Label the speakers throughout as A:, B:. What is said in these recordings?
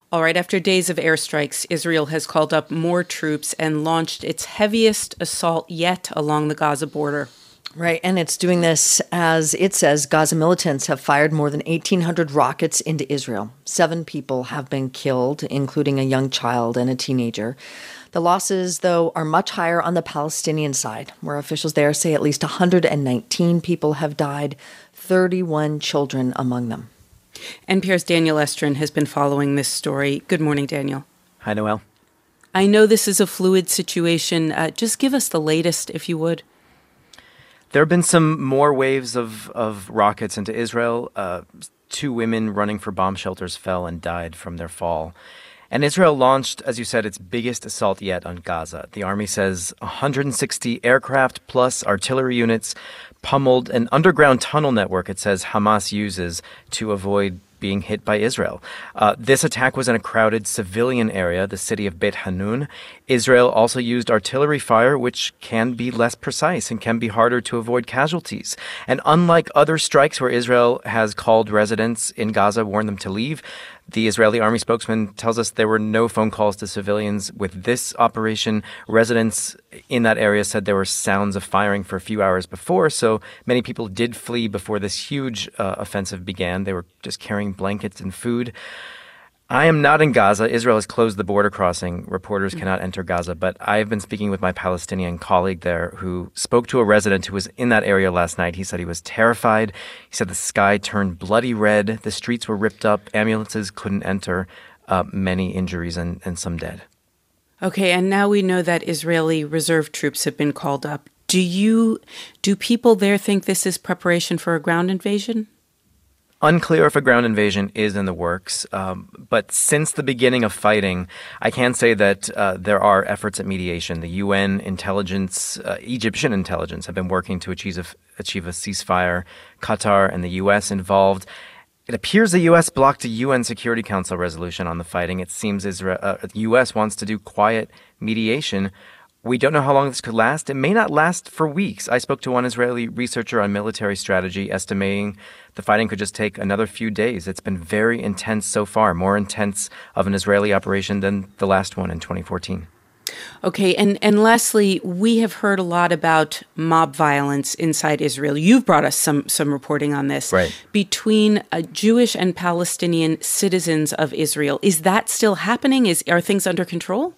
A: All right, after days of airstrikes, Israel has called up more troops and launched its heaviest assault yet along the Gaza border.
B: Right, and it's doing this as it says Gaza militants have fired more than 1,800 rockets into Israel. 7 people have been killed, including a young child and a teenager. The losses, though, are much higher on the Palestinian side, where officials there say at least 119 people have died, 31 children among them.
A: NPR's Daniel Estrin has been following this story. Good morning, Daniel.
C: Hi, Noel.
A: I know this is a fluid situation. Just give us the latest, if you would.
C: There have been some more waves of rockets into Israel. 2 women running for bomb shelters fell and died from their fall. And Israel launched, as you said, its biggest assault yet on Gaza. The army says 160 aircraft plus artillery units pummeled an underground tunnel network, it says Hamas uses to avoid being hit by Israel. This attack was in a crowded civilian area, the city of Beit Hanun. Israel also used artillery fire, which can be less precise and can be harder to avoid casualties. And unlike other strikes where Israel has called residents in Gaza, warned them to leave, the Israeli army spokesman tells us there were no phone calls to civilians with this operation. Residents in that area said there were sounds of firing for a few hours before, so many people did flee before this huge offensive began. They were just carrying blankets and food. I am not in Gaza. Israel has closed the border crossing. Reporters cannot enter Gaza. But I've been speaking with my Palestinian colleague there who spoke to a resident who was in that area last night. He said he was terrified. He said the sky turned bloody red. The streets were ripped up. Ambulances couldn't enter. Many injuries and some dead.
A: Okay, and now we know that Israeli reserve troops have been called up. Do people there think this is preparation for a ground invasion?
C: Unclear if a ground invasion is in the works, but since the beginning of fighting, I can say that there are efforts at mediation. The UN intelligence, Egyptian intelligence, have been working to achieve a ceasefire. Qatar and the U.S. involved. It appears the U.S. blocked a UN Security Council resolution on the fighting. It seems the U.S. wants to do quiet mediation. We don't know how long this could last. It may not last for weeks. I spoke to one Israeli researcher on military strategy, estimating the fighting could just take another few days. It's been very intense so far, more intense of an Israeli operation than the last one in 2014.
A: Okay, and lastly, we have heard a lot about mob violence inside Israel. You've brought us some reporting on this.
C: Right.
A: Between Jewish and Palestinian citizens of Israel. Is that still happening? Are things under control?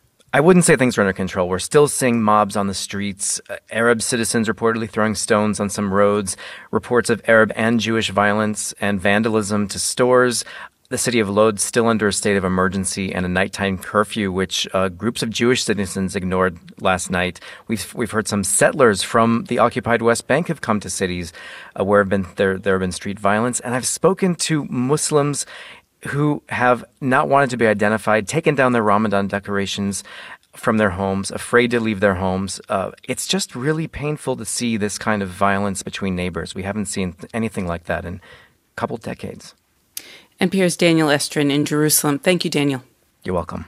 C: I wouldn't say things are under control. We're still seeing mobs on the streets, Arab citizens reportedly throwing stones on some roads, reports of Arab and Jewish violence and vandalism to stores. The city of Lod still under a state of emergency and a nighttime curfew, which groups of Jewish citizens ignored last night. We've heard some settlers from the occupied West Bank have come to cities where there have been street violence. And I've spoken to Muslims who have not wanted to be identified, taken down their Ramadan decorations from their homes, afraid to leave their homes. It's just really painful to see this kind of violence between neighbors. We haven't seen anything like that in a couple decades.
A: NPR's Daniel Estrin in Jerusalem. Thank you, Daniel.
C: You're welcome.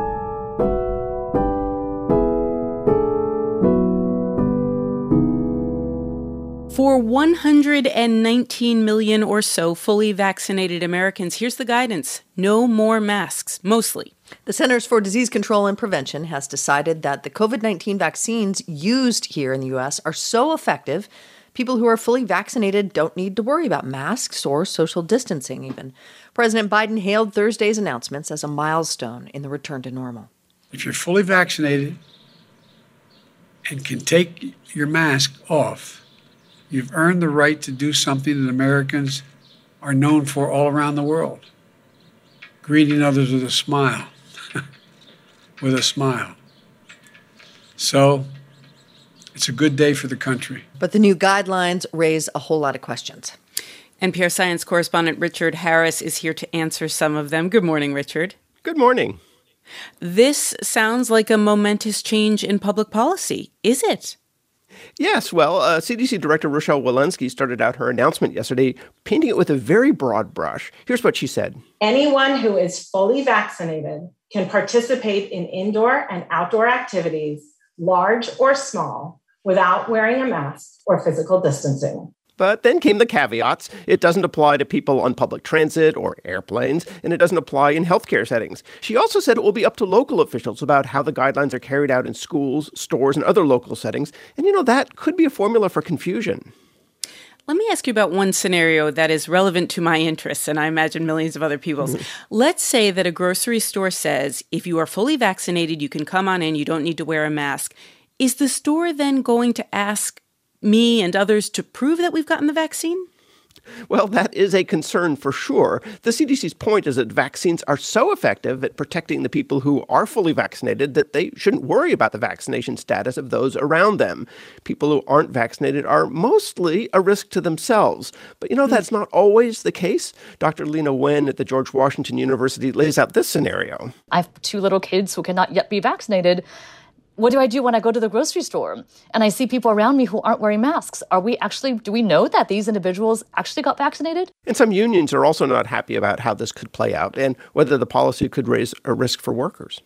A: For 119 million or so fully vaccinated Americans, here's the guidance. No more masks, mostly.
B: The Centers for Disease Control and Prevention has decided that the COVID-19 vaccines used here in the U.S. are so effective, people who are fully vaccinated don't need to worry about masks or social distancing even. President Biden hailed Thursday's announcements as a milestone in the return to normal.
D: If you're fully vaccinated and can take your mask off, you've earned the right to do something that Americans are known for all around the world. Greeting others with a smile. With a smile. So, it's a good day for the country.
B: But the new guidelines raise a whole lot of questions.
A: NPR science correspondent Richard Harris is here to answer some of them. Good morning, Richard.
E: Good morning.
A: This sounds like a momentous change in public policy. Is it?
E: Yes, well, CDC Director Rochelle Walensky started out her announcement yesterday painting it with a very broad brush. Here's what she said.
F: Anyone who is fully vaccinated can participate in indoor and outdoor activities, large or small, without wearing a mask or physical distancing.
E: But then came the caveats. It doesn't apply to people on public transit or airplanes, and it doesn't apply in healthcare settings. She also said it will be up to local officials about how the guidelines are carried out in schools, stores, and other local settings. And, that could be a formula for confusion.
A: Let me ask you about one scenario that is relevant to my interests, and I imagine millions of other people's. Let's say that a grocery store says, if you are fully vaccinated, you can come on in, you don't need to wear a mask. Is the store then going to ask me and others to prove that we've gotten the vaccine?
E: Well, that is a concern for sure. The CDC's point is that vaccines are so effective at protecting the people who are fully vaccinated that they shouldn't worry about the vaccination status of those around them. People who aren't vaccinated are mostly a risk to themselves. But that's not always the case. Dr. Lena Wen at the George Washington University lays out this scenario.
G: I have 2 little kids who cannot yet be vaccinated. What do I do when I go to the grocery store and I see people around me who aren't wearing masks? Do we know that these individuals actually got vaccinated?
E: And some unions are also not happy about how this could play out and whether the policy could raise a risk for workers.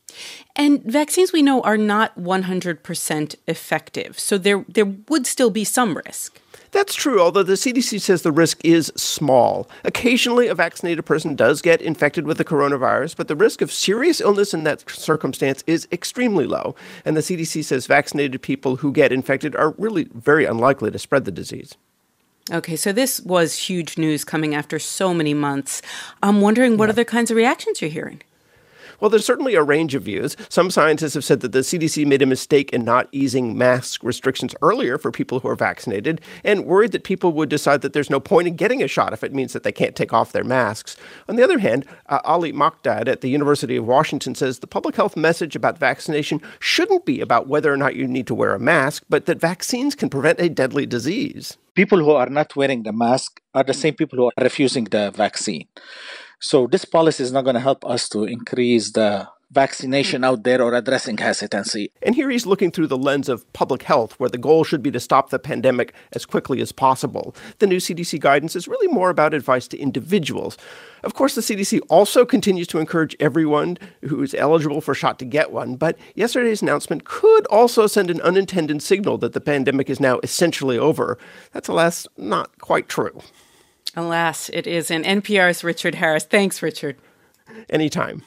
A: And vaccines, we know, are not 100% effective. So there would still be some risk.
E: That's true, although the CDC says the risk is small. Occasionally, a vaccinated person does get infected with the coronavirus, but the risk of serious illness in that circumstance is extremely low. And the CDC says vaccinated people who get infected are really very unlikely to spread the disease.
A: Okay, so this was huge news coming after so many months. I'm wondering what other kinds of reactions you're hearing.
E: Well, there's certainly a range of views. Some scientists have said that the CDC made a mistake in not easing mask restrictions earlier for people who are vaccinated and worried that people would decide that there's no point in getting a shot if it means that they can't take off their masks. On the other hand, Ali Maqdad at the University of Washington says the public health message about vaccination shouldn't be about whether or not you need to wear a mask, but that vaccines can prevent a deadly disease.
H: People who are not wearing the mask are the same people who are refusing the vaccine. So this policy is not going to help us to increase the vaccination out there or addressing hesitancy.
E: And here he's looking through the lens of public health, where the goal should be to stop the pandemic as quickly as possible. The new CDC guidance is really more about advice to individuals. Of course, the CDC also continues to encourage everyone who is eligible for a shot to get one, but yesterday's announcement could also send an unintended signal that the pandemic is now essentially over. That's, alas, not quite true.
A: Alas, it isn't. NPR's Richard Harris. Thanks, Richard.
E: Anytime.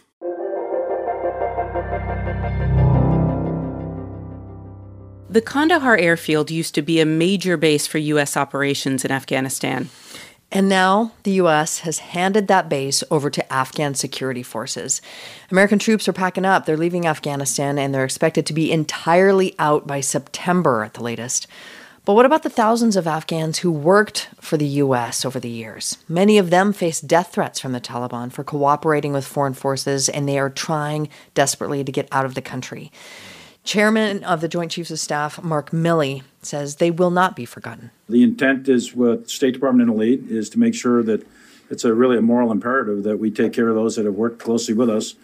A: The Kandahar airfield used to be a major base for U.S. operations in Afghanistan.
B: And now the U.S. has handed that base over to Afghan security forces. American troops are packing up. They're leaving Afghanistan, and they're expected to be entirely out by September at the latest. But what about the thousands of Afghans who worked for the U.S. over the years? Many of them face death threats from the Taliban for cooperating with foreign forces, and they are trying desperately to get out of the country. Chairman of the Joint Chiefs of Staff, Mark Milley, says they will not be forgotten.
I: The intent is with State Department and Elite is to make sure that it's really a moral imperative that we take care of those that have worked closely with us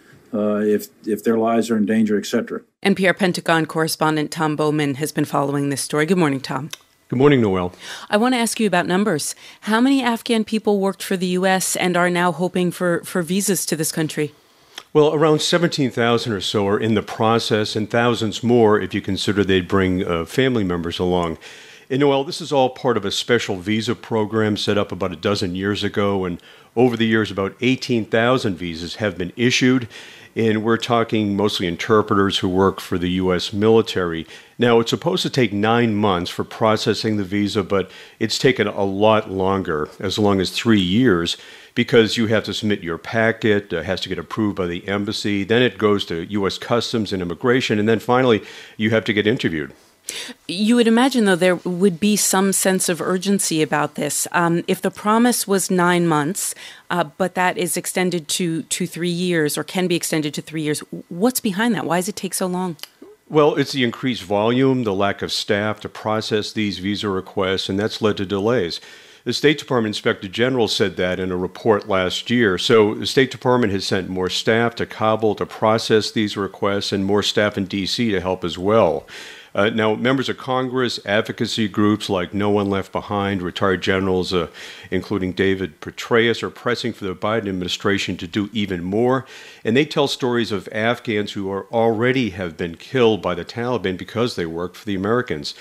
I: if their lives are in danger, etc.
A: NPR Pentagon correspondent Tom Bowman has been following this story. Good morning, Tom.
J: Good morning, Noelle.
A: I want to ask you about numbers. How many Afghan people worked for the U.S. and are now hoping for visas to this country?
J: Well, around 17,000 or so are in the process, and thousands more if you consider they'd bring family members along. And Noelle, this is all part of a special visa program set up about a dozen years ago, and over the years, about 18,000 visas have been issued. And we're talking mostly interpreters who work for the U.S. military. Now, it's supposed to take 9 months for processing the visa, but it's taken a lot longer, as long as 3 years, because you have to submit your packet, has to get approved by the embassy, then it goes to U.S. Customs and Immigration, and then finally you have to get interviewed.
A: You would imagine, though, there would be some sense of urgency about this. If the promise was 9 months, but that is extended to 3 years or can be extended to 3 years, what's behind that? Why does it take so long?
J: Well, it's the increased volume, the lack of staff to process these visa requests, and that's led to delays. The State Department Inspector General said that in a report last year. So the State Department has sent more staff to Kabul to process these requests and more staff in D.C. to help as well. Now, members of Congress, advocacy groups like No One Left Behind, retired generals, including David Petraeus, are pressing for the Biden administration to do even more. And they tell stories of Afghans who already have been killed by the Taliban because they worked for the Americans.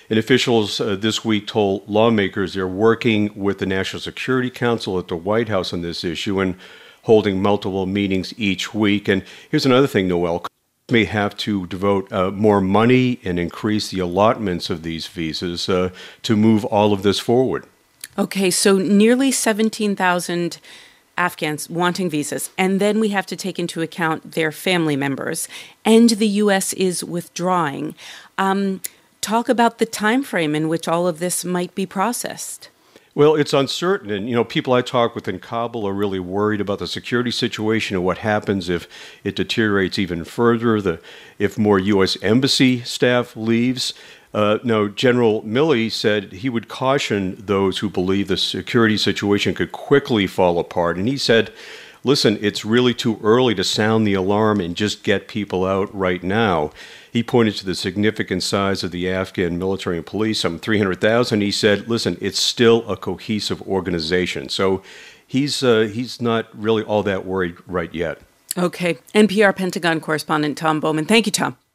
J: And officials this week told lawmakers they're working with the National Security Council at the White House on this issue and holding multiple meetings each week. And here's another thing, Noel. May have to devote more money and increase the allotments of these visas to move all of this forward.
A: Okay, so nearly 17,000 Afghans wanting visas, and then we have to take into account their family members, and the U.S. is withdrawing. Talk about the time frame in which all of this might be processed.
J: Well, it's uncertain. And, people I talk with in Kabul are really worried about the security situation and what happens if it deteriorates even further, if more U.S. embassy staff leaves. Now, General Milley said he would caution those who believe the security situation could quickly fall apart. And he said, listen, it's really too early to sound the alarm and just get people out right now. He pointed to the significant size of the Afghan military and police, some 300,000. He said, listen, it's still a cohesive organization. So he's not really all that worried right yet.
A: Okay. NPR Pentagon correspondent Tom Bowman. Thank you, Tom.